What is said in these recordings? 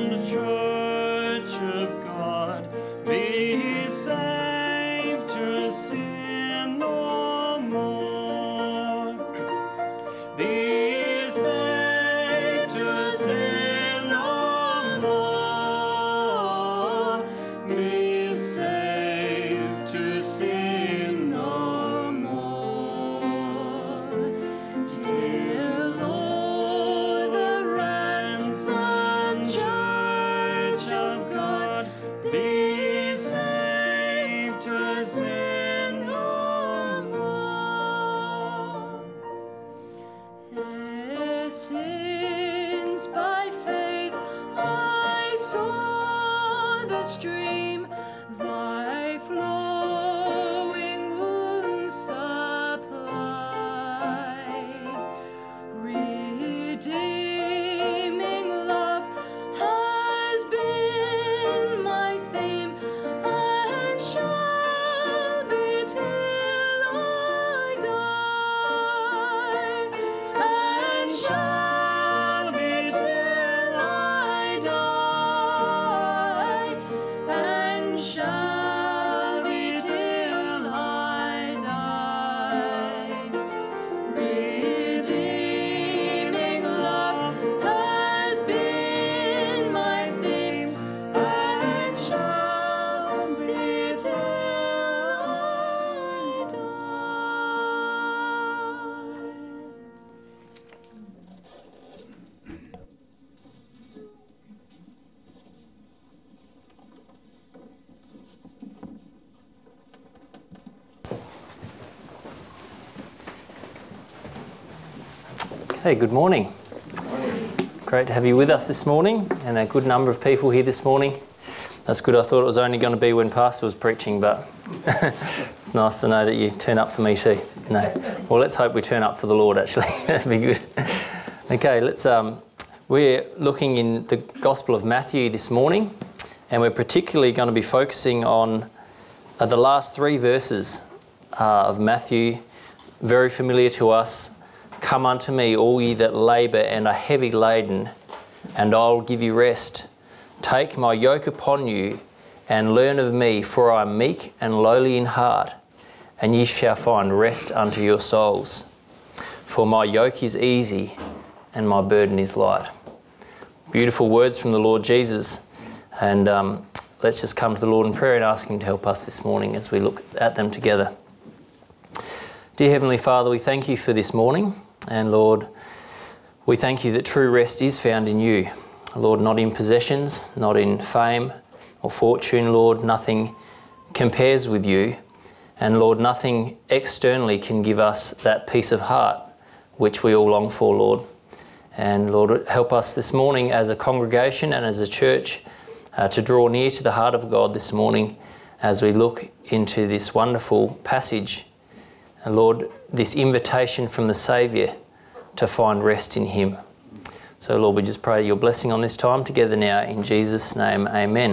church of God, be saved to sin no more. Be saved to sin no more. Be saved to sin no more. Till all the ransomed church of God be saved to sin no more. Since by faith I saw the stream, thy flowing wounds supply, redeeming love has been my theme, and shall be till I die, and shall be till I die, and shall be till I die. Redeeming love has been my theme, and shall be till I die. Hey, good morning. Great to have you with us this morning, and a good number of people here this morning. That's good. I thought it was only going to be when Pastor was preaching, but it's nice to know that you turn up for me too. No, well, let's hope we turn up for the Lord. Actually, that'd be good. Okay, let's. We're looking in the Gospel of Matthew this morning, and we're particularly going to be focusing on the last three verses of Matthew, very familiar to us. Come unto me, all ye that labour and are heavy laden, and I'll give you rest. Take my yoke upon you, and learn of me, for I am meek and lowly in heart, and ye shall find rest unto your souls. For my yoke is easy, and my burden is light. Beautiful words from the Lord Jesus, and let's just come to the Lord in prayer and ask Him to help us this morning as we look at them together. Dear Heavenly Father, we thank you for this morning. And Lord, we thank you that true rest is found in you. Lord, not in possessions, not in fame or fortune, Lord, nothing compares with you. And Lord, nothing externally can give us that peace of heart which we all long for, Lord. And Lord, help us this morning as a congregation and as a church to draw near to the heart of God this morning as we look into this wonderful passage. And Lord, this invitation from the Saviour to find rest in Him. So Lord, we just pray your blessing on this time together now. In Jesus' name, amen.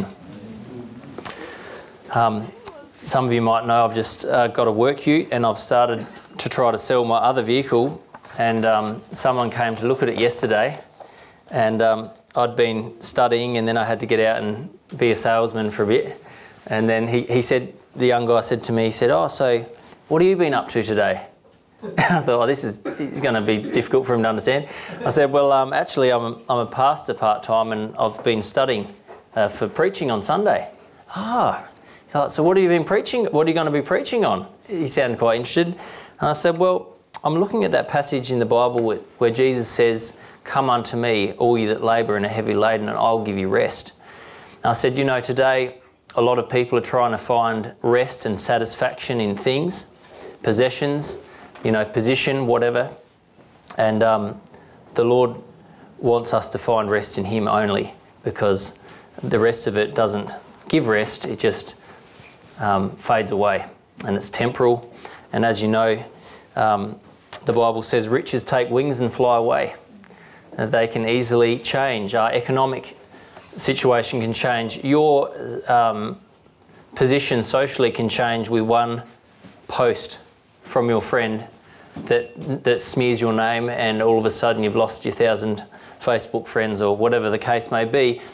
Some of you might know I've just got a work ute, and I've started to try to sell my other vehicle, and someone came to look at it yesterday, and I'd been studying, and then I had to get out and be a salesman for a bit. And then he said, the young guy said to me, he said, "Oh, so what have you been up to today?" I thought, this is going to be difficult for him to understand. I said, well, actually, I'm a pastor part-time, and I've been studying for preaching on Sunday. So what have you been preaching? What are you going to be preaching on? He sounded quite interested. And I said, well, I'm looking at that passage in the Bible where Jesus says, come unto me, all you that labour and are heavy laden, and I'll give you rest. And I said, today a lot of people are trying to find rest and satisfaction in things, possessions, position, whatever. And the Lord wants us to find rest in Him only, because the rest of it doesn't give rest. It just fades away, and it's temporal. And as you know, the Bible says riches take wings and fly away. They can easily change. Our economic situation can change. Your position socially can change with one post from your friend that smears your name, and all of a sudden you've lost your 1,000 Facebook friends or whatever the case may be.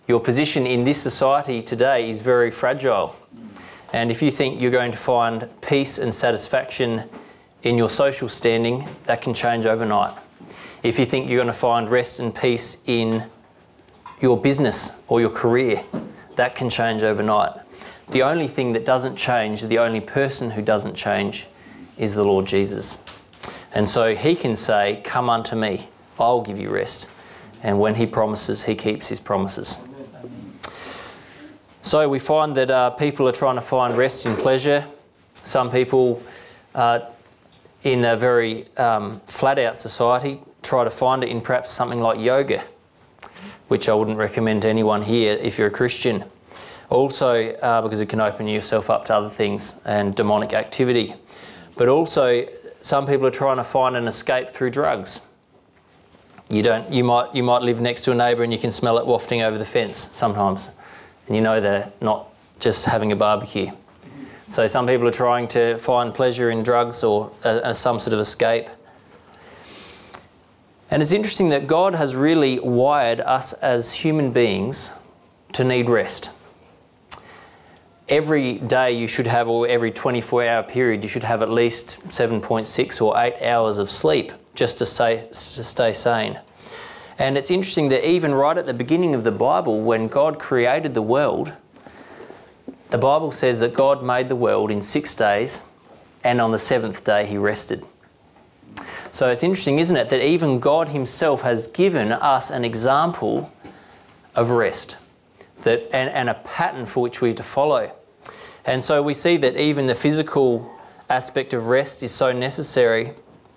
your position in this society today is very fragile. And if you think you're going to find peace and satisfaction in your social standing, that can change overnight. If you think you're going to find rest and peace in your business or your career, that can change overnight. The only thing that doesn't change, the only person who doesn't change, is the Lord Jesus. And so he can say, "Come unto me, I'll give you rest." And when he promises, he keeps his promises. So we find that people are trying to find rest in pleasure. Some people in a very flat-out society try to find it in perhaps something like yoga, which I wouldn't recommend to anyone here if you're a Christian. Also, because it can open yourself up to other things and demonic activity. But also, some people are trying to find an escape through drugs. You might live next to a neighbour and you can smell it wafting over the fence sometimes, and you know they're not just having a barbecue. So some people are trying to find pleasure in drugs or some sort of escape. And it's interesting that God has really wired us as human beings to need rest. Every day you should have, or every 24-hour period, you should have at least 7.6 or 8 hours of sleep just to stay sane. And it's interesting that even right at the beginning of the Bible, when God created the world, the Bible says that God made the world in 6 days, and on the 7th day he rested. So it's interesting, isn't it, that even God himself has given us an example of rest and a pattern for which we're to follow. And so we see that even the physical aspect of rest is so necessary.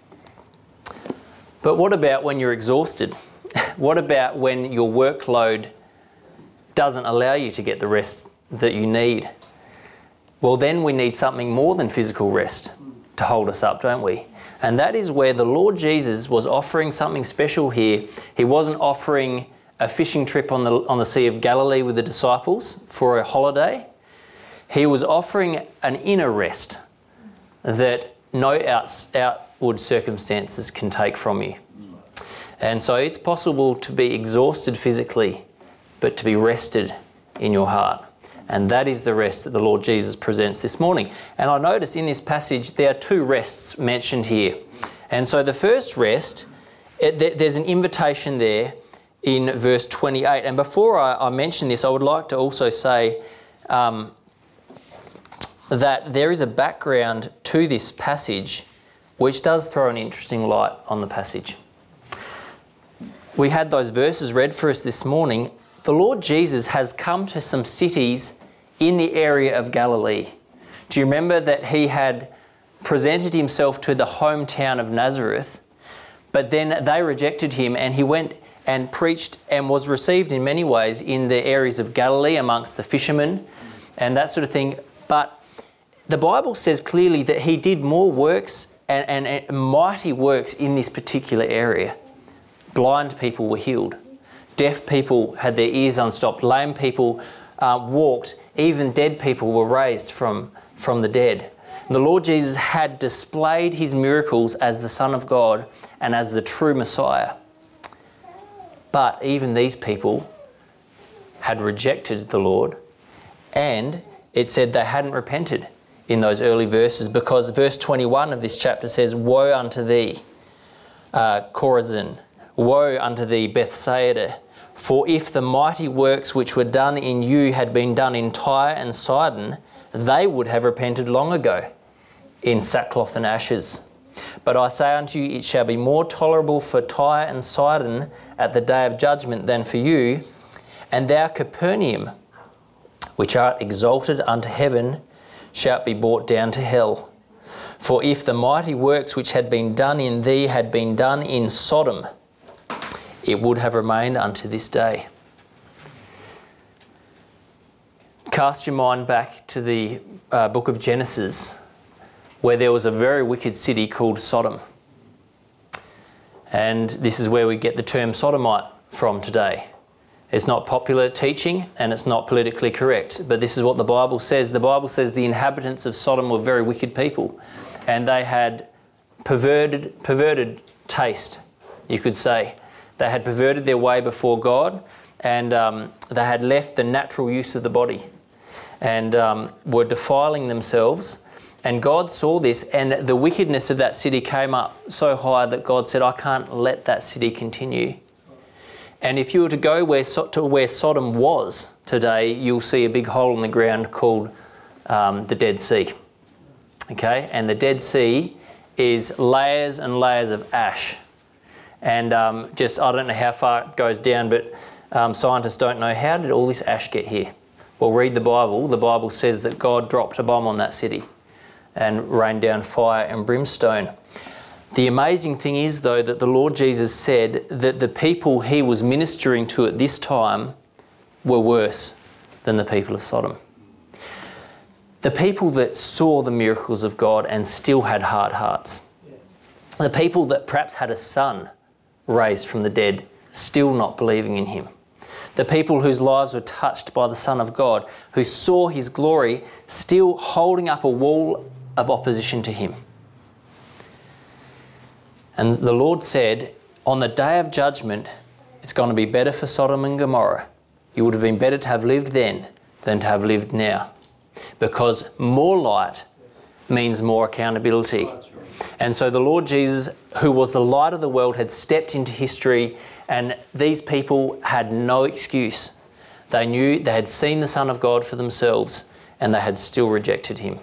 But what about when you're exhausted? What about when your workload doesn't allow you to get the rest that you need? Well, then we need something more than physical rest to hold us up, don't we? And that is where the Lord Jesus was offering something special here. He wasn't offering a fishing trip on the Sea of Galilee with the disciples for a holiday. He was offering an inner rest that no outward circumstances can take from you. And so it's possible to be exhausted physically, but to be rested in your heart. And that is the rest that the Lord Jesus presents this morning. And I notice in this passage there are 2 rests mentioned here. And so the first rest, there's an invitation there in verse 28. And before I mention this, I would like to also say that there is a background to this passage which does throw an interesting light on the passage. We had those verses read for us this morning. The Lord Jesus has come to some cities in the area of Galilee. Do you remember that he had presented himself to the hometown of Nazareth, but then they rejected him, and he went and preached and was received in many ways in the areas of Galilee amongst the fishermen and that sort of thing. But the Bible says clearly that he did more works and mighty works in this particular area. Blind people were healed. Deaf people had their ears unstopped. Lame people walked. Even dead people were raised from the dead. The Lord Jesus had displayed his miracles as the Son of God and as the true Messiah. But even these people had rejected the Lord, and it said they hadn't repented in those early verses, because verse 21 of this chapter says, "Woe unto thee, Chorazin! Woe unto thee, Bethsaida! For if the mighty works which were done in you had been done in Tyre and Sidon, they would have repented long ago in sackcloth and ashes. But I say unto you, it shall be more tolerable for Tyre and Sidon at the day of judgment than for you. And thou, Capernaum, which art exalted unto heaven, shalt be brought down to hell. For if the mighty works which had been done in thee had been done in Sodom, it would have remained unto this day." Cast your mind back to the book of Genesis, where there was a very wicked city called Sodom. And this is where we get the term sodomite from today. It's not popular teaching and it's not politically correct, but this is what the Bible says. The Bible says the inhabitants of Sodom were very wicked people, and they had perverted taste, you could say. They had perverted their way before God, and they had left the natural use of the body and were defiling themselves. And God saw this, and the wickedness of that city came up so high that God said, I can't let that city continue. And if you were to go to where Sodom was today, you'll see a big hole in the ground called the Dead Sea. Okay, and the Dead Sea is layers and layers of ash. And I don't know how far it goes down, but scientists don't know, how did all this ash get here? Well, read the Bible. The Bible says that God dropped a bomb on that city and rained down fire and brimstone. The amazing thing is, though, that the Lord Jesus said that the people he was ministering to at this time were worse than the people of Sodom. The people that saw the miracles of God and still had hard hearts. The people that perhaps had a son raised from the dead, still not believing in him. The people whose lives were touched by the Son of God, who saw his glory, still holding up a wall of opposition to him. And the Lord said, on the day of judgment, it's going to be better for Sodom and Gomorrah. You would have been better to have lived then than to have lived now. Because more light means more accountability. And so the Lord Jesus, who was the light of the world, had stepped into history, and these people had no excuse. They knew they had seen the Son of God for themselves, and they had still rejected him.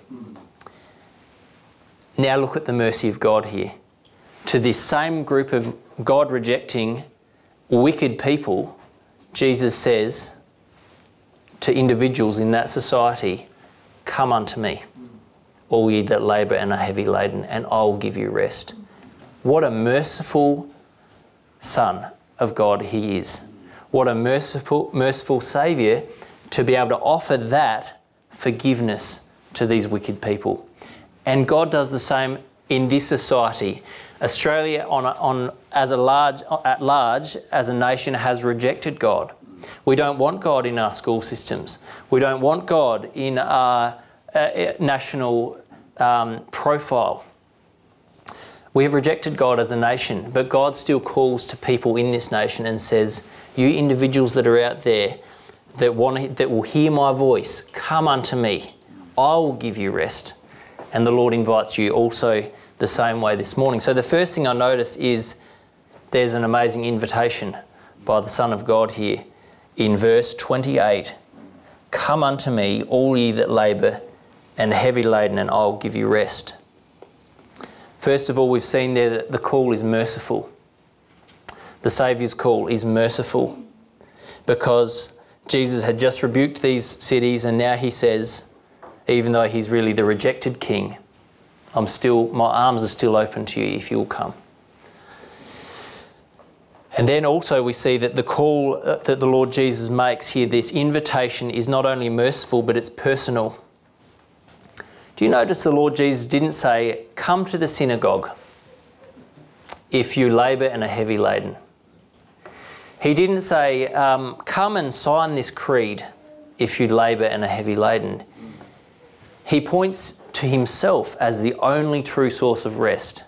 Now look at the mercy of God here. To this same group of God-rejecting, wicked people, Jesus says to individuals in that society, come unto me, all ye that labour and are heavy laden, and I will give you rest. What a merciful Son of God he is. What a merciful Saviour to be able to offer that forgiveness to these wicked people. And God does the same in this society. Australia at large as a nation has rejected God. We don't want God in our school systems. We don't want God in our national profile. We have rejected God as a nation, but God still calls to people in this nation and says, you individuals that are out there that will hear my voice, come unto me. I will give you rest. And the Lord invites you also the same way this morning. So the first thing I notice is there's an amazing invitation by the Son of God here in verse 28. Come unto me, all ye that labour and are heavy laden, and I will give you rest. First of all, we've seen there that the call is merciful. The Saviour's call is merciful because Jesus had just rebuked these cities, and now he says, even though he's really the rejected king, my arms are still open to you if you'll come. And then also we see that the call that the Lord Jesus makes here, this invitation, is not only merciful, but it's personal. Do you notice the Lord Jesus didn't say, come to the synagogue if you labour and are heavy laden? He didn't say, come and sign this creed if you labour and are heavy laden. He points to himself as the only true source of rest.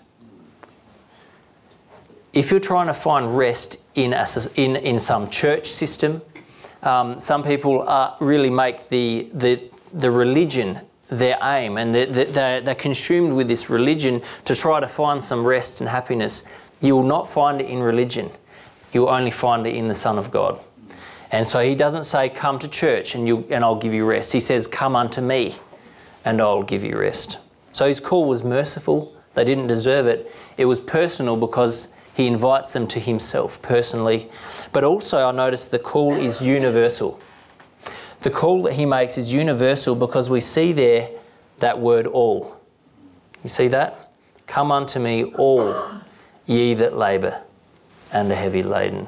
If you're trying to find rest in some church system, some people really make the religion their aim, and they're consumed with this religion to try to find some rest and happiness. You will not find it in religion. You will only find it in the Son of God. And so he doesn't say, come to church and I'll give you rest. He says, come unto me and I'll give you rest. So his call was merciful. They didn't deserve it. It was personal because he invites them to himself personally. But also I noticed the call is universal. The call that he makes is universal because we see there that word all. You see that? Come unto me all ye that labour and are heavy laden.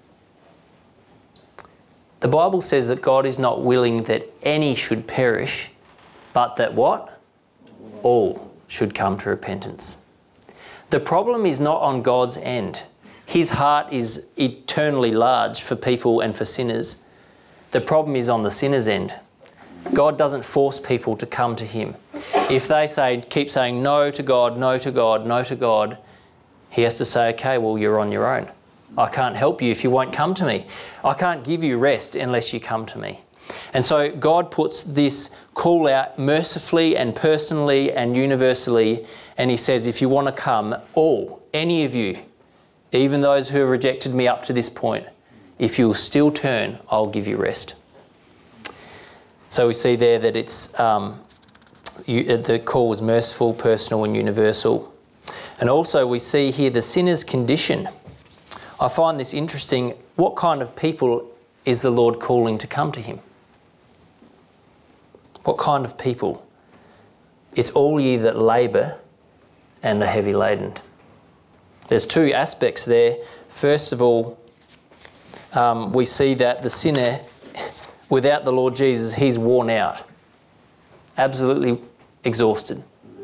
The Bible says that God is not willing that any should perish, but that what? All should come to repentance. The problem is not on God's end. His heart is eternally large for people and for sinners. The problem is on the sinner's end. God doesn't force people to come to him. If they keep saying no to God, no to God, no to God, he has to say, okay, well, you're on your own. I can't help you if you won't come to me. I can't give you rest unless you come to me. And so God puts this call out mercifully and personally and universally, and he says, if you want to come, any of you, even those who have rejected me up to this point, if you'll still turn, I'll give you rest. So we see there that it's the call was merciful, personal and universal. And also we see here the sinner's condition. I find this interesting. What kind of people is the Lord calling to come to him? What kind of people? It's all ye that labour and are heavy laden. There's two aspects there. First of all, we see that the sinner, without the Lord Jesus, he's worn out, absolutely exhausted.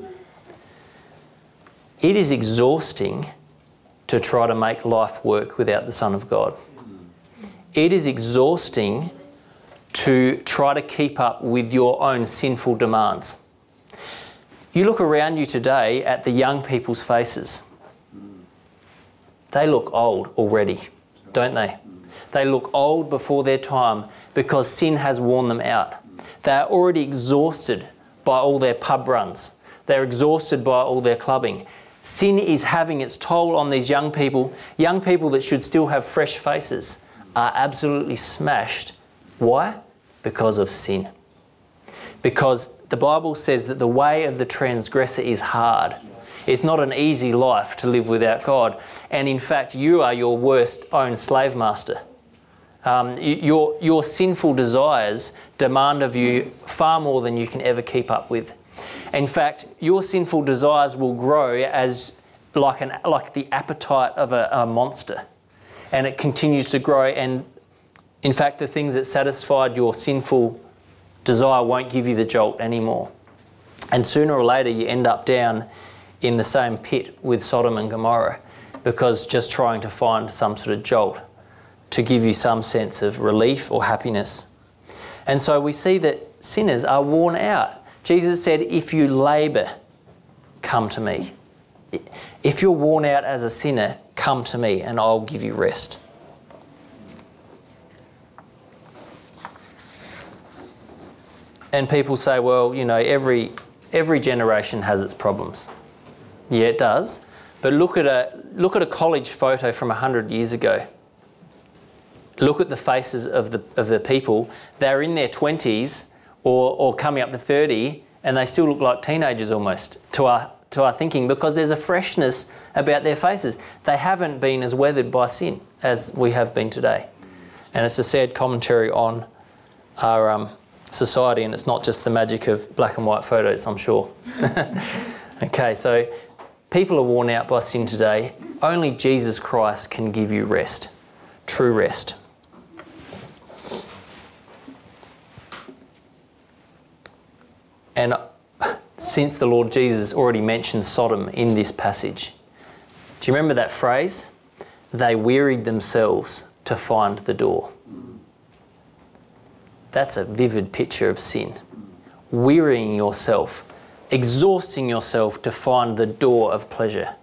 It is exhausting to try to make life work without the Son of God. It is exhausting to try to keep up with your own sinful demands. You look around you today at the young people's faces. They look old already, don't they? They look old before their time because sin has worn them out. They are already exhausted by all their pub runs. They're exhausted by all their clubbing. Sin is having its toll on these young people that should still have fresh faces are absolutely smashed. Why? Because of sin. Because the Bible says that the way of the transgressor is hard. It's not an easy life to live without God. And in fact, you are your worst own slave master. Your sinful desires demand of you far more than you can ever keep up with. In fact, your sinful desires will grow as like the appetite of a monster. And it continues to grow. And in fact, the things that satisfied your sinful desire won't give you the jolt anymore. And sooner or later, you end up down in the same pit with Sodom and Gomorrah, because just trying to find some sort of jolt to give you some sense of relief or happiness. And so we see that sinners are worn out. Jesus said, if you labour, come to me. If you're worn out as a sinner, come to me and I'll give you rest. And people say, well, you know, every generation has its problems. Yeah, it does. But look at a college photo from 100 years ago. Look at the faces of the people. They're in their 20s or coming up to 30, and they still look like teenagers almost to our thinking, because there's a freshness about their faces. They haven't been as weathered by sin as we have been today. And it's a sad commentary on our society, and it's not just the magic of black and white photos, I'm sure. Okay, so people are worn out by sin today. Only Jesus Christ can give you rest, true rest. And since the Lord Jesus already mentioned Sodom in this passage, do you remember that phrase? They wearied themselves to find the door. That's a vivid picture of sin. Wearying yourself, exhausting yourself to find the door of pleasure.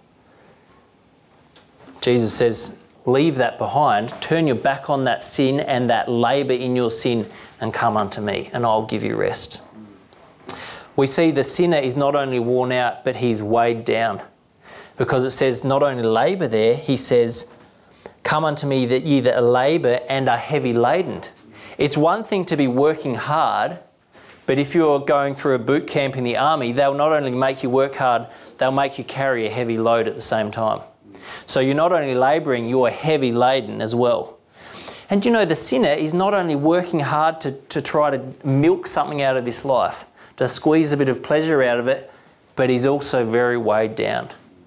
Jesus says, leave that behind, turn your back on that sin and that labour in your sin and come unto me and I'll give you rest. We see the sinner is not only worn out, but he's weighed down. Because it says not only labour there, he says, come unto me that ye that labour and are heavy laden. It's one thing to be working hard, but if you're going through a boot camp in the army, they'll not only make you work hard, they'll make you carry a heavy load at the same time. So you're not only labouring, you're heavy laden as well. And you know, the sinner is not only working hard to try to milk something out of this life, to squeeze a bit of pleasure out of it, but he's also very weighed down.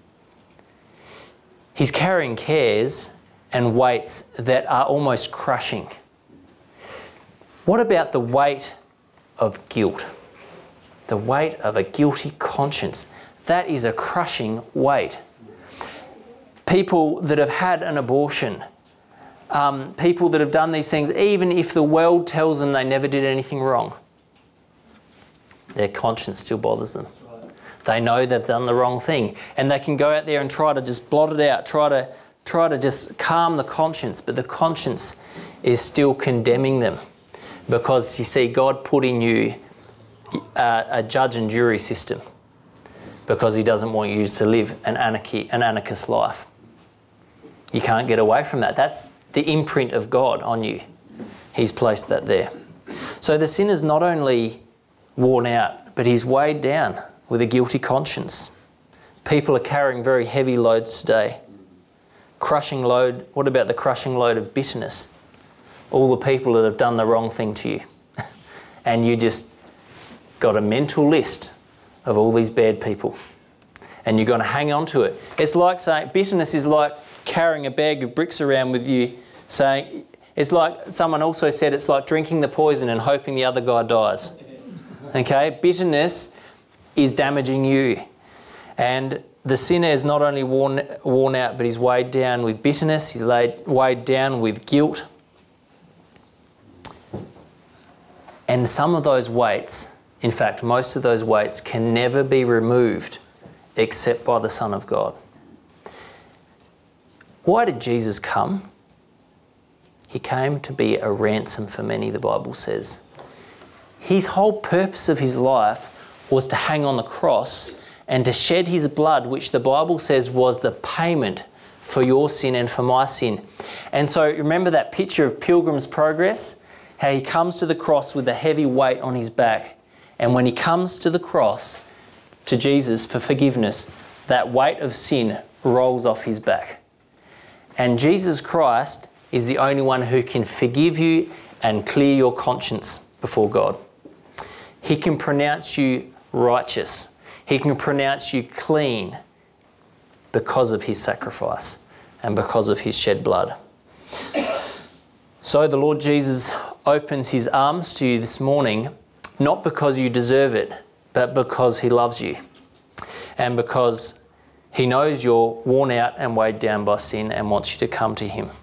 He's carrying cares and weights that are almost crushing. What about the weight of guilt? The weight of a guilty conscience. That is a crushing weight. People that have had an abortion, people that have done these things, even if the world tells them they never did anything wrong, their conscience still bothers them. They know they've done the wrong thing, and they can go out there and try to just blot it out, try try to just calm the conscience, but the conscience is still condemning them because, you see, God put in you a judge and jury system because he doesn't want you to live an anarchist life. You can't get away from that. That's the imprint of God on you. He's placed that there. So the sinner's not only worn out, but he's weighed down with a guilty conscience. People are carrying very heavy loads today. Crushing load, what about the crushing load of bitterness? All the people that have done the wrong thing to you. And you just got a mental list of all these bad people. And you're going to hang on to it. It's like saying, bitterness is like carrying a bag of bricks around with you, saying, it's like, someone also said, it's like drinking the poison and hoping the other guy dies. Okay? Bitterness is damaging you. And the sinner is not only worn out, but he's weighed down with bitterness, he's weighed down with guilt. And some of those weights, in fact, most of those weights can never be removed except by the Son of God. Why did Jesus come? He came to be a ransom for many, the Bible says. His whole purpose of his life was to hang on the cross and to shed his blood, which the Bible says was the payment for your sin and for my sin. And so remember that picture of Pilgrim's Progress? How he comes to the cross with a heavy weight on his back. And when he comes to the cross, to Jesus for forgiveness, that weight of sin rolls off his back. And Jesus Christ is the only one who can forgive you and clear your conscience before God. He can pronounce you righteous. He can pronounce you clean because of his sacrifice and because of his shed blood. So the Lord Jesus opens his arms to you this morning, not because you deserve it, but because he loves you and because he knows you're worn out and weighed down by sin and wants you to come to him.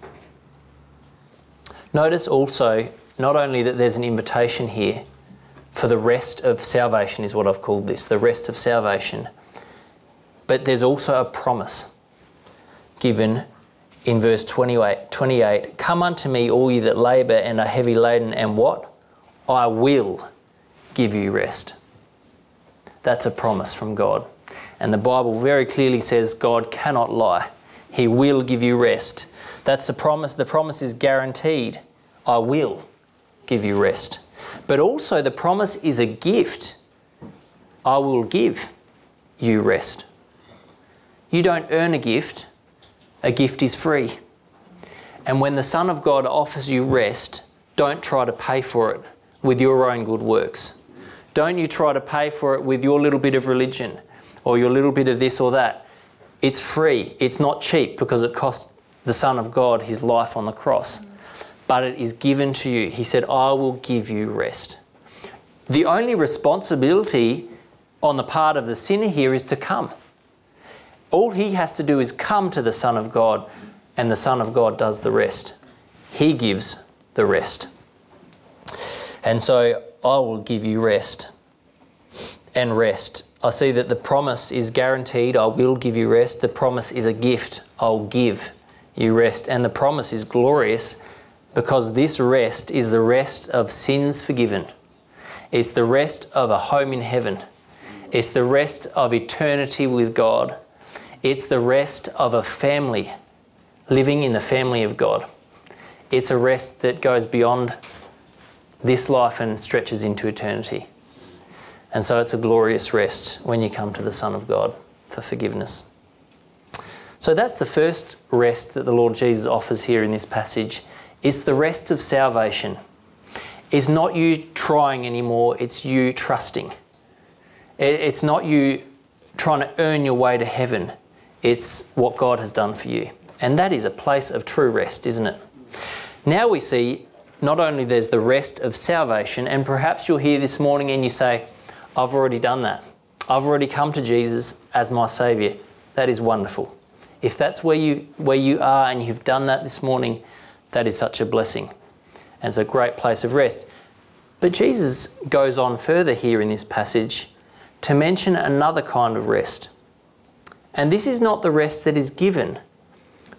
Notice also, not only that there's an invitation here for the rest of salvation, is what I've called this, the rest of salvation, but there's also a promise given in verse 28. Come unto me, all you that labour and are heavy laden, and what? I will give you rest. That's a promise from God. And the Bible very clearly says God cannot lie. He will give you rest. That's the promise. The promise is guaranteed. I will give you rest. But also the promise is a gift. I will give you rest. You don't earn a gift. A gift is free. And when the Son of God offers you rest, don't try to pay for it with your own good works. Don't you try to pay for it with your little bit of religion or your little bit of this or that. It's free. It's not cheap because it cost the Son of God his life on the cross. But it is given to you. He said, I will give you rest. The only responsibility on the part of the sinner here is to come. All he has to do is come to the Son of God, and the Son of God does the rest. He gives the rest. And so I will give you rest. And rest. I see that the promise is guaranteed. I will give you rest. The promise is a gift. I'll give you rest. And the promise is glorious because this rest is the rest of sins forgiven. It's the rest of a home in heaven. It's the rest of eternity with God. It's the rest of a family living in the family of God. It's a rest that goes beyond this life and stretches into eternity. And so it's a glorious rest when you come to the Son of God for forgiveness. So that's the first rest that the Lord Jesus offers here in this passage. It's the rest of salvation. It's not you trying anymore, it's you trusting. It's not you trying to earn your way to heaven. It's what God has done for you. And that is a place of true rest, isn't it? Now we see not only there's the rest of salvation, and perhaps you're here this morning and you say, I've already done that. I've already come to Jesus as my Saviour. That is wonderful. If that's where you are and you've done that this morning, that is such a blessing. And it's a great place of rest. But Jesus goes on further here in this passage to mention another kind of rest. And this is not the rest that is given.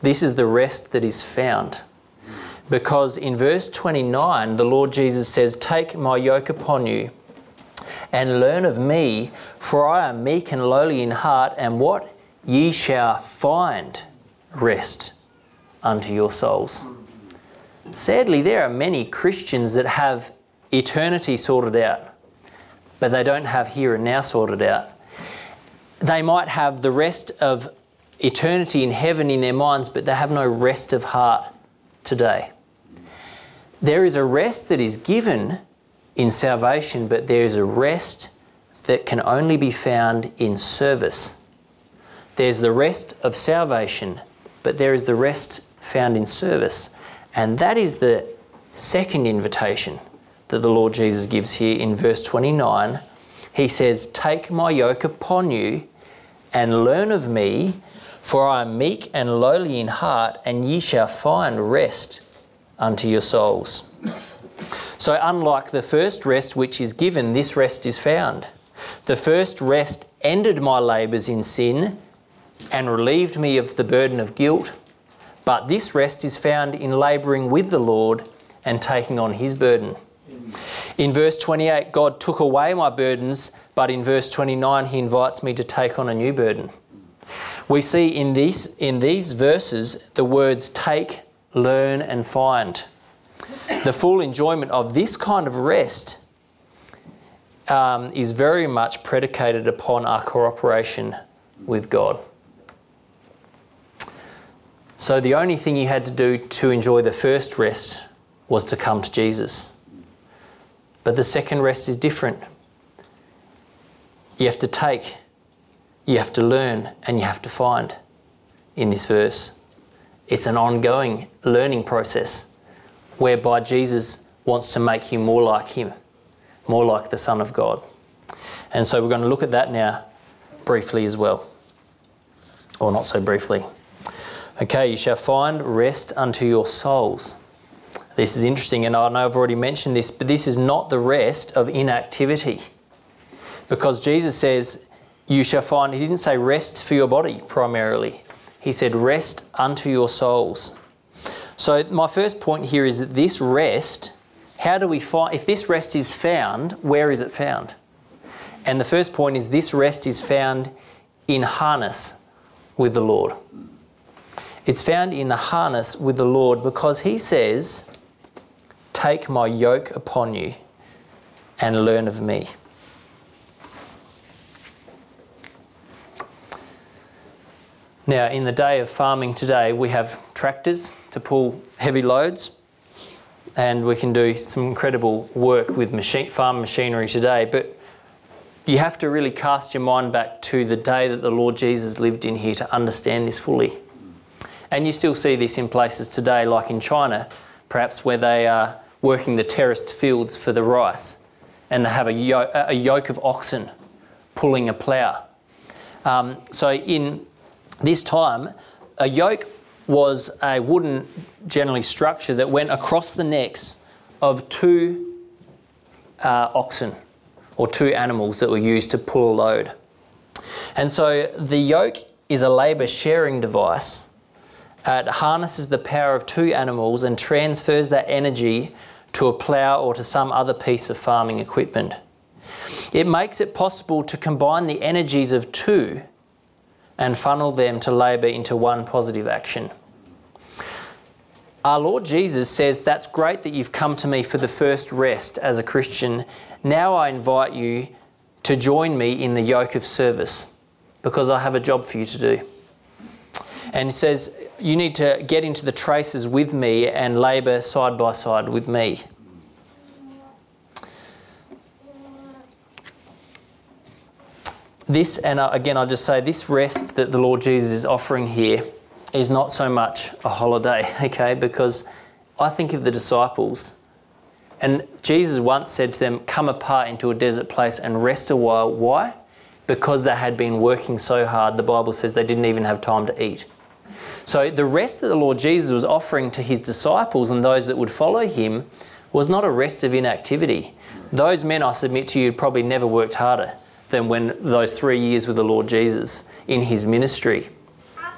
This is the rest that is found. Because in verse 29, the Lord Jesus says, "Take my yoke upon you and learn of me, for I am meek and lowly in heart, and what? Ye shall find rest unto your souls." Sadly, there are many Christians that have eternity sorted out, but they don't have here and now sorted out. They might have the rest of eternity in heaven in their minds, but they have no rest of heart today. There is a rest that is given in salvation, but there is a rest that can only be found in service. There's the rest of salvation, but there is the rest found in service. And that is the second invitation that the Lord Jesus gives here in verse 29. He says, "Take my yoke upon you and learn of me, for I am meek and lowly in heart, and ye shall find rest unto your souls." So unlike the first rest which is given, this rest is found. The first rest ended my labours in sin and relieved me of the burden of guilt. But this rest is found in labouring with the Lord and taking on his burden. In verse 28, God took away my burdens, but in verse 29, he invites me to take on a new burden. We see in these verses the words take, learn and find. The full enjoyment of this kind of rest is very much predicated upon our cooperation with God. So the only thing you had to do to enjoy the first rest was to come to Jesus. But the second rest is different. You have to take, you have to learn, and you have to find in this verse. It's an ongoing learning process whereby Jesus wants to make you more like him, more like the Son of God. And so we're going to look at that now briefly as well, or not so briefly. Okay, you shall find rest unto your souls. This is interesting, and I know I've already mentioned this, but this is not the rest of inactivity. Because Jesus says, you shall find, he didn't say rest for your body primarily. He said rest unto your souls. So my first point here is that this rest, how do we find, if this rest is found, where is it found? And the first point is this rest is found in harness with the Lord. It's found in the harness with the Lord because he says, take my yoke upon you and learn of me. Now, in the day of farming today, we have tractors to pull heavy loads, and we can do some incredible work with farm machinery today, but you have to really cast your mind back to the day that the Lord Jesus lived in here to understand this fully. And you still see this in places today, like in China, perhaps, where they are working the terraced fields for the rice, and they have a yoke of oxen pulling a plough. So in this time, a yoke was a wooden, generally, structure that went across the necks of two oxen or two animals that were used to pull a load. And so the yoke is a labour sharing device. It harnesses the power of two animals and transfers that energy to a plough or to some other piece of farming equipment. It makes it possible to combine the energies of two and funnel them to labour into one positive action. Our Lord Jesus says, that's great that you've come to me for the first rest as a Christian. Now I invite you to join me in the yoke of service because I have a job for you to do. And he says, you need to get into the traces with me and labour side by side with me. This, and again, I'll just say, this rest that the Lord Jesus is offering here is not so much a holiday, okay? Because I think of the disciples, and Jesus once said to them, come apart into a desert place and rest a while. Why? Because they had been working so hard. The Bible says they didn't even have time to eat. So the rest that the Lord Jesus was offering to his disciples and those that would follow him was not a rest of inactivity. Those men, I submit to you, probably never worked harder than when those 3 years with the Lord Jesus in his ministry.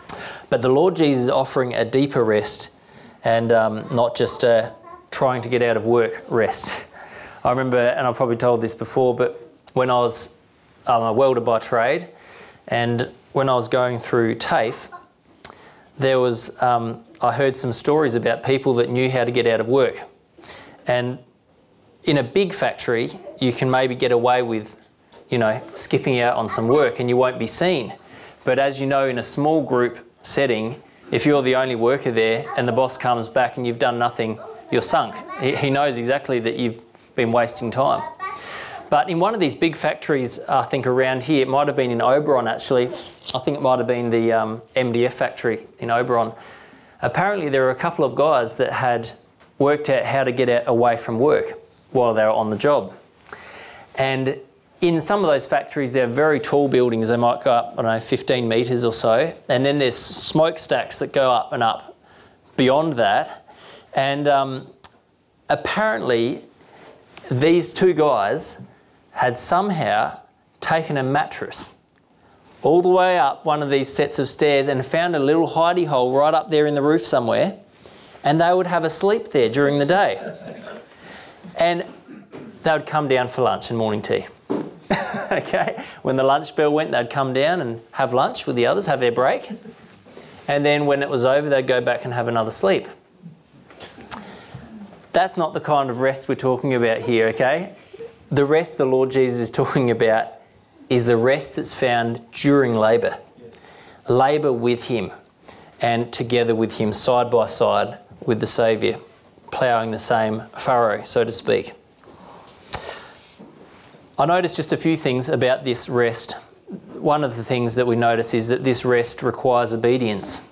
But the Lord Jesus is offering a deeper rest and not just trying to get out of work rest. I remember, and I've probably told this before, but when I was a welder by trade, and when I was going through TAFE, there was, I heard some stories about people that knew how to get out of work. And in a big factory, you can maybe get away with, skipping out on some work and you won't be seen. But as you know, in a small group setting, if you're the only worker there and the boss comes back and you've done nothing, you're sunk. He knows exactly that you've been wasting time. But in one of these big factories, I think around here, it might have been in Oberon actually, I think it might have been the MDF factory in Oberon. Apparently there were a couple of guys that had worked out how to get out away from work while they were on the job. And in some of those factories, they're very tall buildings. They might go up, 15 metres or so. And then there's smokestacks that go up and up beyond that. And apparently these two guys had somehow taken a mattress all the way up one of these sets of stairs and found a little hidey hole right up there in the roof somewhere, and they would have a sleep there during the day. And they would come down for lunch and morning tea. Okay? When the lunch bell went, they'd come down and have lunch with the others, have their break. And then when it was over, they'd go back and have another sleep. That's not the kind of rest we're talking about here, okay? The rest the Lord Jesus is talking about is the rest that's found during labour. Labour with him and together with him, side by side with the Saviour, ploughing the same furrow, so to speak. I noticed just a few things about this rest. One of the things that we notice is that this rest requires obedience.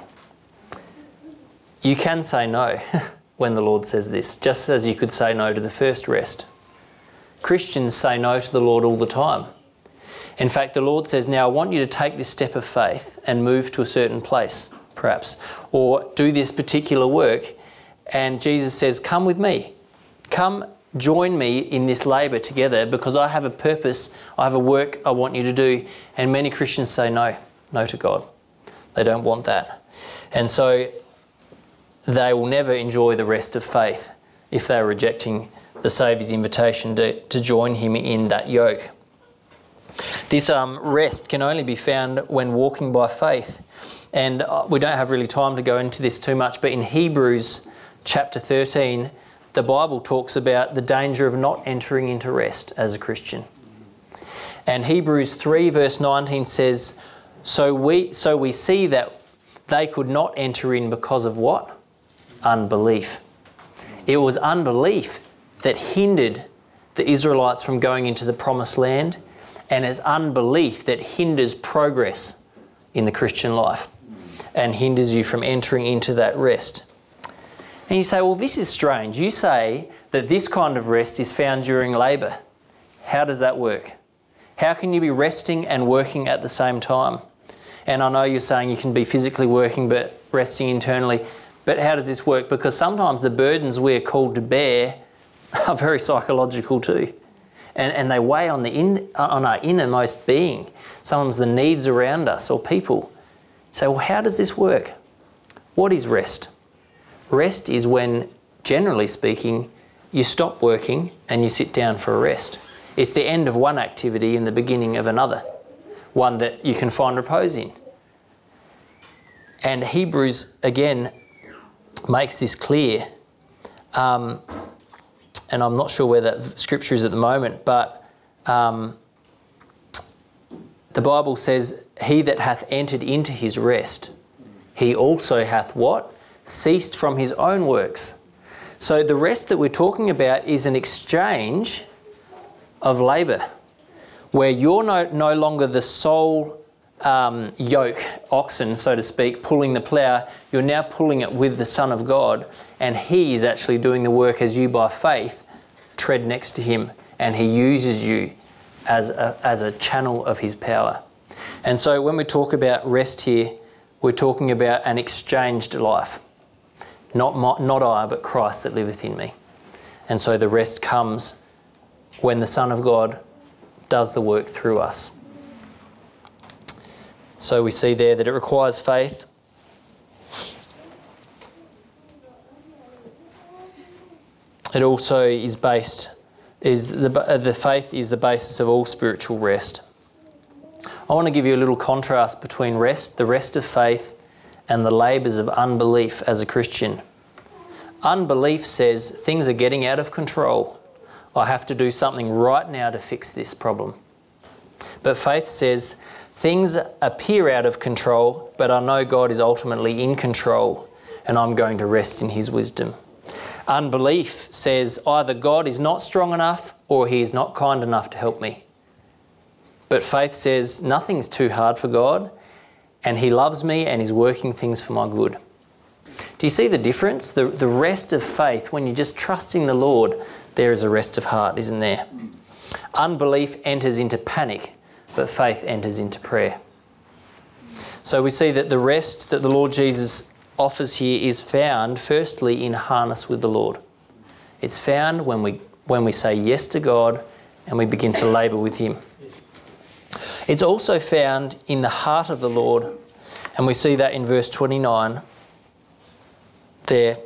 You can say no when the Lord says this, just as you could say no to the first rest. Christians say no to the Lord all the time. In fact, the Lord says, now I want you to take this step of faith and move to a certain place, perhaps, or do this particular work. And Jesus says, come with me. Come join me in this labour together because I have a purpose, I have a work I want you to do. And many Christians say no to God. They don't want that. And so they will never enjoy the rest of faith if they're rejecting the Saviour's invitation to join him in that yoke. This rest can only be found when walking by faith. And we don't have really time to go into this too much, but in Hebrews chapter 13, the Bible talks about the danger of not entering into rest as a Christian. And Hebrews 3 verse 19 says, so we see that they could not enter in because of what? Unbelief. It was unbelief that hindered the Israelites from going into the promised land, and it's unbelief that hinders progress in the Christian life and hinders you from entering into that rest. And you say, well, this is strange. You say that this kind of rest is found during labour. How does that work? How can you be resting and working at the same time? And I know you're saying you can be physically working but resting internally, but how does this work? Because sometimes the burdens we're called to bear are very psychological too. And they weigh on our innermost being. Sometimes the needs around us or people. So, well, how does this work? What is rest? Rest is when, generally speaking, you stop working and you sit down for a rest. It's the end of one activity and the beginning of another, one that you can find repose in. And Hebrews, again, makes this clear. And I'm not sure where that scripture is at the moment, but the Bible says, he that hath entered into his rest, he also hath what? Ceased from his own works. So the rest that we're talking about is an exchange of labour, where you're no longer the sole yoke, oxen, so to speak, pulling the plough. You're now pulling it with the Son of God, and he is actually doing the work as you by faith tread next to him, and he uses you as a channel of his power. And so when we talk about rest here, we're talking about an exchanged life. Not I, but Christ that liveth in me. And so the rest comes when the Son of God does the work through us. So we see there that it requires faith, It also is the faith is the basis of all spiritual rest. I want to give you a little contrast between the rest of faith, and the labours of unbelief as a Christian. Unbelief says things are getting out of control. I have to do something right now to fix this problem. But faith says things appear out of control, but I know God is ultimately in control and I'm going to rest in his wisdom. Unbelief says either God is not strong enough or he is not kind enough to help me. But faith says nothing's too hard for God and he loves me and is working things for my good. Do you see the difference? The rest of faith, when you're just trusting the Lord, there is a rest of heart, isn't there? Unbelief enters into panic, but faith enters into prayer. So we see that the rest that the Lord Jesus offers here is found firstly in harness with the Lord. It's found when we say yes to God and we begin to labour with him. It's also found in the heart of the Lord, and we see that in verse 29 there.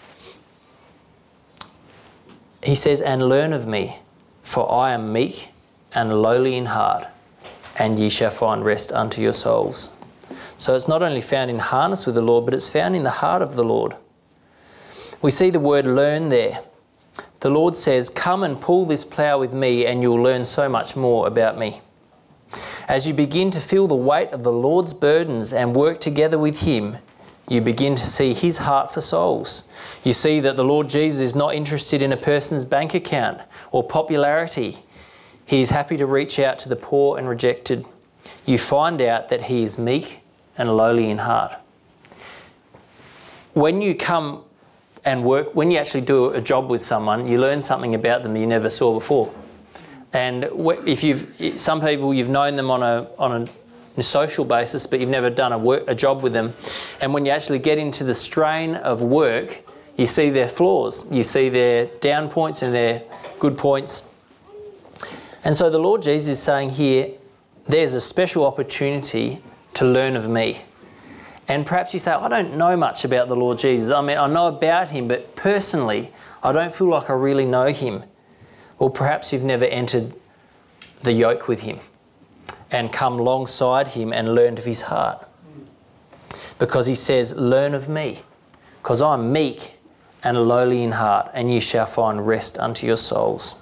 He says, "And learn of me, for I am meek and lowly in heart, and ye shall find rest unto your souls." So it's not only found in harness with the Lord, but it's found in the heart of the Lord. We see the word learn there. The Lord says, "Come and pull this plough with me and you'll learn so much more about me." As you begin to feel the weight of the Lord's burdens and work together with him, you begin to see his heart for souls. You see that the Lord Jesus is not interested in a person's bank account or popularity. He is happy to reach out to the poor and rejected. You find out that he is meek and lowly in heart. When you come and work, when you actually do a job with someone, you learn something about them you never saw before. And if some people you've known them on a social basis, but you've never done a job with them, and when you actually get into the strain of work, you see their flaws, you see their down points and their good points. And so the Lord Jesus is saying here, there's a special opportunity to learn of me. And perhaps you say, I don't know much about the Lord Jesus. I mean, I know about him, but personally, I don't feel like I really know him. Well, perhaps you've never entered the yoke with him and come alongside him and learned of his heart. Because he says, learn of me, because I'm meek and lowly in heart, and you shall find rest unto your souls.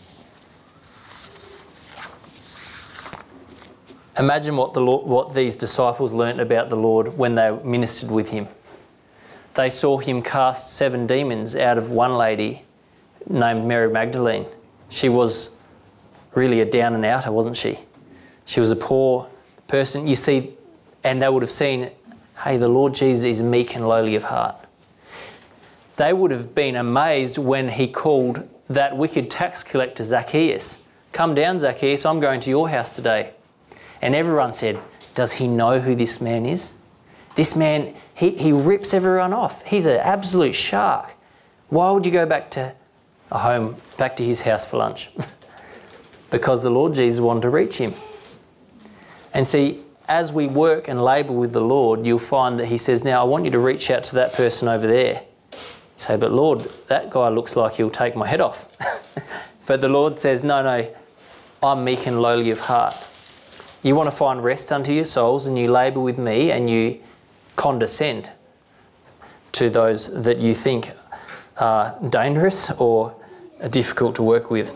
Imagine what these disciples learnt about the Lord when they ministered with him. They saw him cast 7 demons out of one lady named Mary Magdalene. She was really a down and outer, wasn't she? She was a poor person. You see, and they would have seen, hey, the Lord Jesus is meek and lowly of heart. They would have been amazed when he called that wicked tax collector Zacchaeus. Come down, Zacchaeus, I'm going to your house today. And everyone said, does he know who this man is? This man, he rips everyone off. He's an absolute shark. Why would you go back to his house for lunch? Because the Lord Jesus wanted to reach him. And see, as we work and labour with the Lord, you'll find that he says, now I want you to reach out to that person over there. You say, but Lord, that guy looks like he'll take my head off. But the Lord says, no, I'm meek and lowly of heart. You want to find rest unto your souls, and you labour with me and you condescend to those that you think are dangerous or are difficult to work with.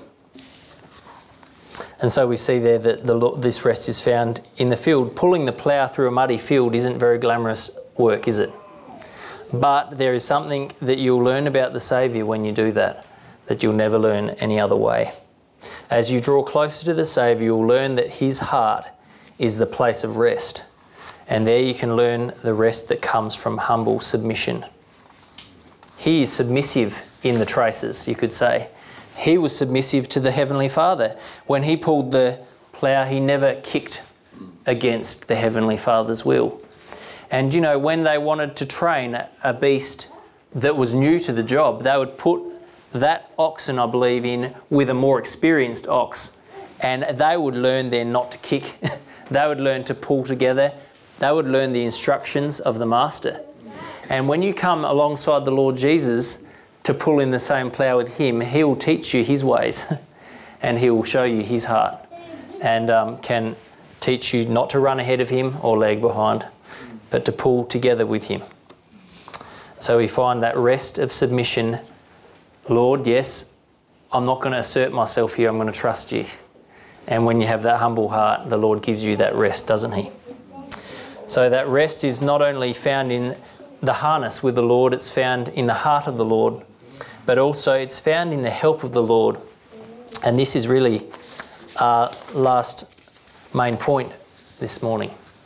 And so we see there that this rest is found in the field. Pulling the plough through a muddy field isn't very glamorous work, is it? But there is something that you'll learn about the Saviour when you do that you'll never learn any other way. As you draw closer to the Saviour, you'll learn that his heart is the place of rest. And there you can learn the rest that comes from humble submission. He is submissive in the traces, you could say. He was submissive to the Heavenly Father. When he pulled the plough, he never kicked against the Heavenly Father's will. And when they wanted to train a beast that was new to the job, they would put that oxen, I believe, in with a more experienced ox, and they would learn then not to kick. They would learn to pull together. They would learn the instructions of the master. And when you come alongside the Lord Jesus, to pull in the same plough with him, he will teach you his ways and he will show you his heart, and can teach you not to run ahead of him or lag behind, but to pull together with him. So we find that rest of submission. Lord, yes, I'm not going to assert myself here, I'm going to trust you. And when you have that humble heart, the Lord gives you that rest, doesn't he? So that rest is not only found in the harness with the Lord, it's found in the heart of the Lord, but also it's found in the help of the Lord. And this is really our last main point this morning.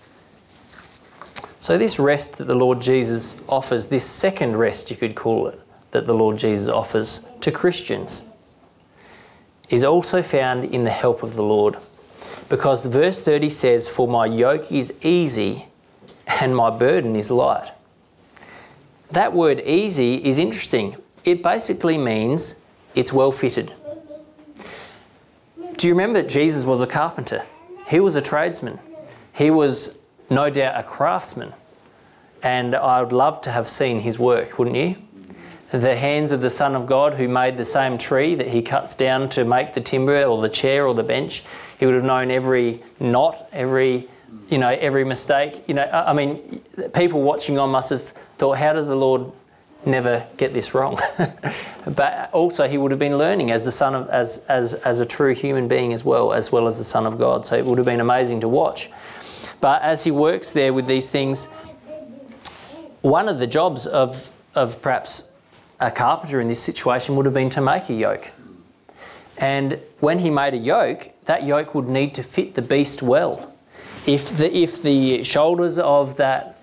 So this rest that the Lord Jesus offers, this second rest you could call it, that the Lord Jesus offers to Christians, is also found in the help of the Lord. Because verse 30 says, "For my yoke is easy and my burden is light." That word easy is interesting. It basically means it's well fitted. Do you remember that Jesus was a carpenter? He was a tradesman. He was no doubt a craftsman. And I would love to have seen his work, wouldn't you? The hands of the Son of God who made the same tree that he cuts down to make the timber or the chair or the bench. He would have known every knot, every mistake. I mean, people watching on must have thought, how does the Lord never get this wrong? But also he would have been learning as the son of, as a true human being as well as the Son of God. So it would have been amazing to watch. But as he works there with these things, one of the jobs of perhaps a carpenter in this situation would have been to make a yoke. And when he made a yoke, that yoke would need to fit the beast well. If the shoulders of that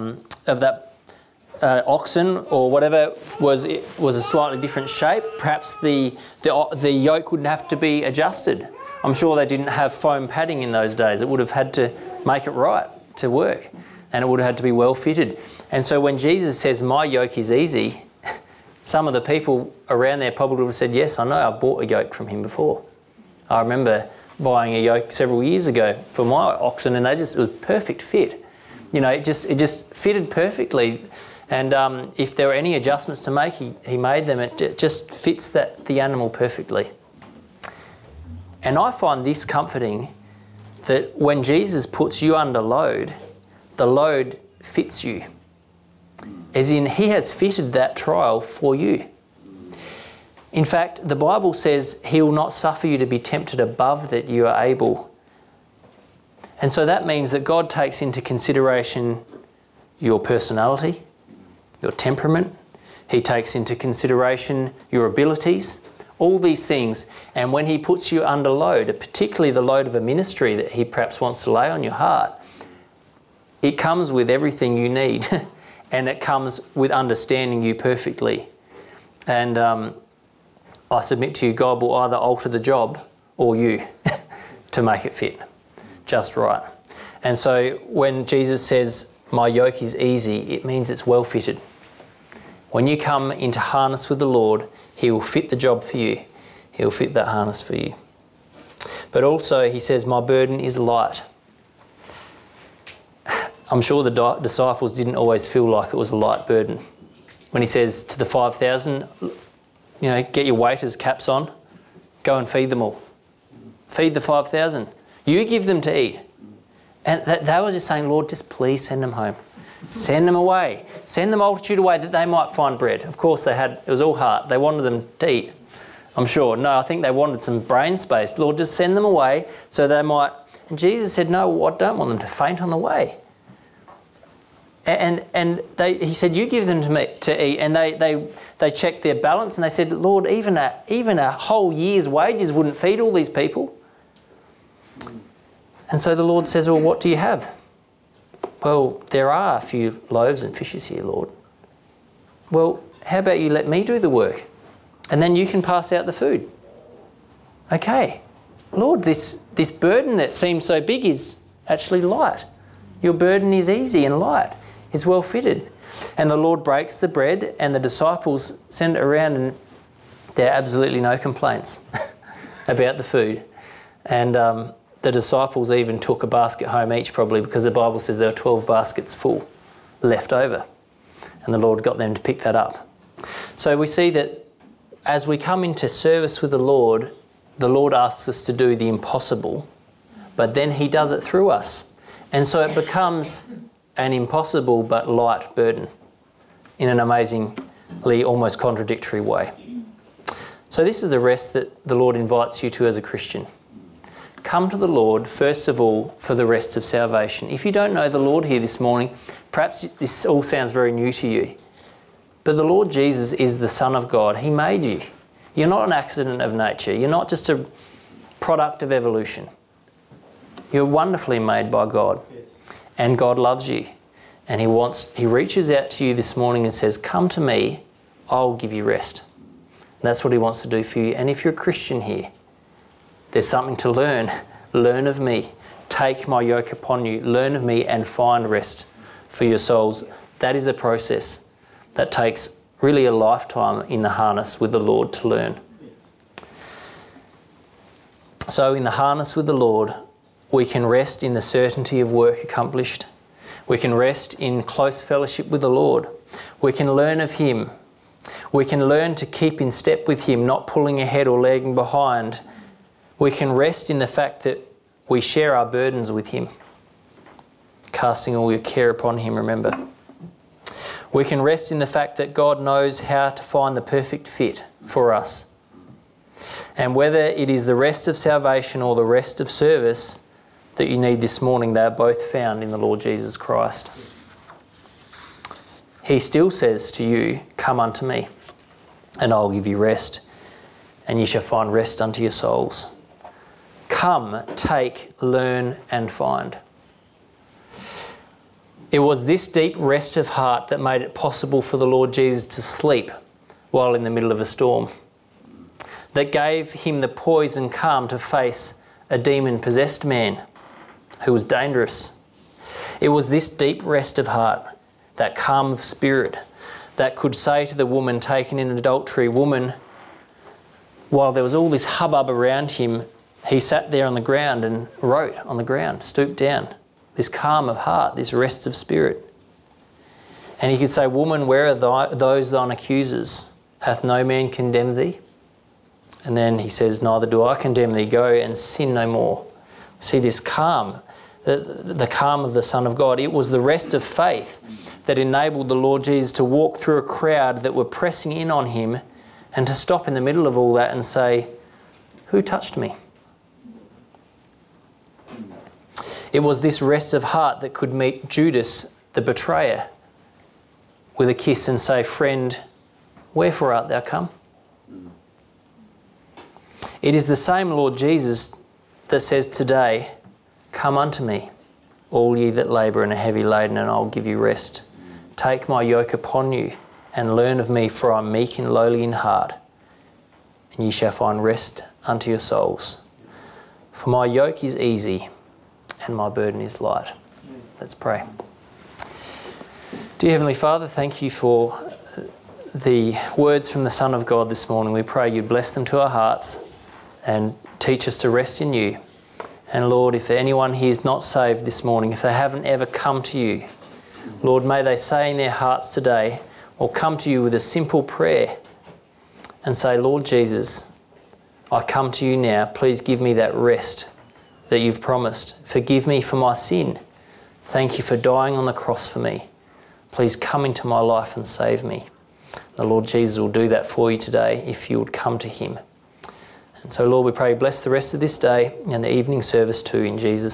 oxen or whatever was a slightly different shape, perhaps the yoke would have to be adjusted. I'm sure they didn't have foam padding in those days. It would have had to make it right to work, and it would have had to be well fitted. And so when Jesus says, "My yoke is easy," some of the people around there probably would have said, "Yes, I know, I've bought a yoke from him before. I remember buying a yoke several years ago for my oxen, and it was perfect fit. It just fitted perfectly. And if there were any adjustments to make, he made them. It just fits the animal perfectly." And I find this comforting, that when Jesus puts you under load, the load fits you. As in, he has fitted that trial for you. In fact, the Bible says he will not suffer you to be tempted above that you are able. And so that means that God takes into consideration your personality, your temperament. He takes into consideration your abilities, all these things. And when he puts you under load, particularly the load of a ministry that he perhaps wants to lay on your heart, it comes with everything you need. And it comes with understanding you perfectly. And I submit to you, God will either alter the job or you to make it fit just right. And so when Jesus says, "My yoke is easy," it means it's well fitted. When you come into harness with the Lord, he will fit the job for you. He'll fit that harness for you. But also he says, "My burden is light." I'm sure the disciples didn't always feel like it was a light burden. When he says to the 5,000, get your waiters' caps on, go and feed them all. Feed the 5,000. You give them to eat. And they were just saying, "Lord, just please send them home. Send them away. Send the multitude away that they might find bread." Of course, it was all heart. They wanted them to eat, I'm sure. No, I think they wanted some brain space. "Lord, just send them away so they might..." And Jesus said, "No, I don't want them to faint on the way." And he said, "You give them to me to eat." And they checked their balance and they said, "Lord, even a whole year's wages wouldn't feed all these people." And so the Lord says, "Well, what do you have?" "Well, there are a few loaves and fishes here, Lord." "Well, how about you let me do the work and then you can pass out the food?" "Okay, Lord, this burden that seems so big is actually light. Your burden is easy and light. It's well fitted." And the Lord breaks the bread and the disciples send it around, and there are absolutely no complaints about the food. And the disciples even took a basket home each, probably, because the Bible says there were 12 baskets full left over. And the Lord got them to pick that up. So we see that as we come into service with the Lord asks us to do the impossible, but then he does it through us. And so it becomes an impossible but light burden in an amazingly almost contradictory way. So this is the rest that the Lord invites you to as a Christian. Come to the Lord, first of all, for the rest of salvation. If you don't know the Lord here this morning, perhaps this all sounds very new to you. But the Lord Jesus is the Son of God. He made you. You're not an accident of nature. You're not just a product of evolution. You're wonderfully made by God. And God loves you. And he reaches out to you this morning and says, come to me, I'll give you rest. And that's what he wants to do for you. And if you're a Christian here, there's something to learn. Learn of me. Take my yoke upon you. Learn of me and find rest for your souls. That is a process that takes really a lifetime in the harness with the Lord to learn. So in the harness with the Lord, we can rest in the certainty of work accomplished. We can rest in close fellowship with the Lord. We can learn of him. We can learn to keep in step with him, not pulling ahead or lagging behind. We can rest in the fact that we share our burdens with him. Casting all your care upon him, remember. We can rest in the fact that God knows how to find the perfect fit for us. And whether it is the rest of salvation or the rest of service that you need this morning, they are both found in the Lord Jesus Christ. He still says to you, come unto me, and I'll give you rest, and you shall find rest unto your souls. Come, take, learn, and find. It was this deep rest of heart that made it possible for the Lord Jesus to sleep while in the middle of a storm, that gave him the poise and calm to face a demon-possessed man who was dangerous. It was this deep rest of heart, that calm of spirit, that could say to the woman taken in adultery, woman, while there was all this hubbub around him, he sat there on the ground and wrote on the ground, stooped down. This calm of heart, this rest of spirit. And he could say, woman, where are those thine accusers? Hath no man condemned thee? And then he says, neither do I condemn thee. Go and sin no more. See this calm, the calm of the Son of God. It was the rest of faith that enabled the Lord Jesus to walk through a crowd that were pressing in on him and to stop in the middle of all that and say, who touched me? It was this rest of heart that could meet Judas, the betrayer, with a kiss and say, friend, wherefore art thou come? It is the same Lord Jesus that says today, come unto me, all ye that labour and are heavy laden, and I'll give you rest. Take my yoke upon you and learn of me, for I am meek and lowly in heart, and ye shall find rest unto your souls. For my yoke is easy and my burden is light. Let's pray. Dear Heavenly Father, thank you for the words from the Son of God this morning. We pray you'd bless them to our hearts and teach us to rest in you. And Lord, if anyone here is not saved this morning, if they haven't ever come to you, Lord, may they say in their hearts today, or come to you with a simple prayer and say, Lord Jesus, I come to you now. Please give me that rest that you've promised. Forgive me for my sin. Thank you for dying on the cross for me. Please come into my life and save me. The Lord Jesus will do that for you today if you would come to him. And so, Lord, we pray bless the rest of this day and the evening service too, in Jesus'